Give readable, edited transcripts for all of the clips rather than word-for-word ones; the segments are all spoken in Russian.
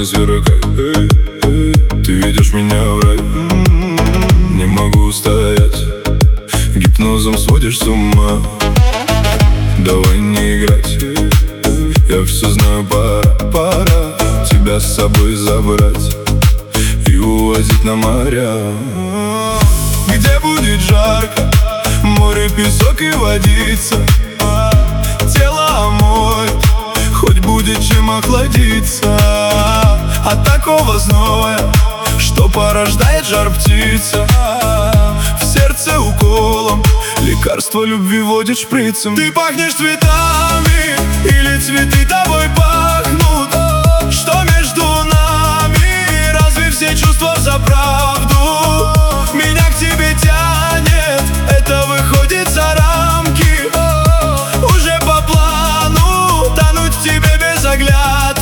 сверкай. Ты ведешь меня в рай. Не могу устоять, гипнозом сводишь с ума. Давай не играть, я все знаю, пора тебя с собой забрать и увозить на моря, где будет жарко, море, песок и водица. Тело омоет, хоть будет чем охладиться от такого зноя, что порождает жар птица. В сердце уколом лекарство любви водит шприцем. Ты пахнешь цветами, или цветы тобой пахнут? Что между нами? Разве все чувства за правду? Меня к тебе тянет, это выходит за рамки. Уже по плану тонуть в тебе без оглядки.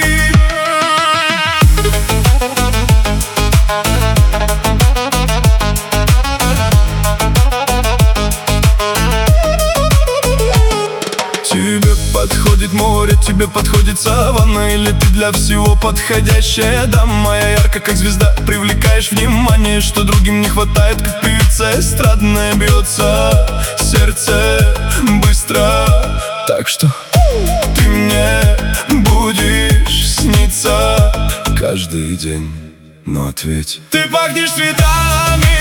Тебе подходит море, тебе подходит саванна, или ты для всего подходящая дама? Моя ярко, как звезда, привлекаешь внимание, что другим не хватает, как певица эстрадная. Бьется сердце быстро, так что ты мне будешь сниться каждый день. Но ответь. Ты пахнешь цветами,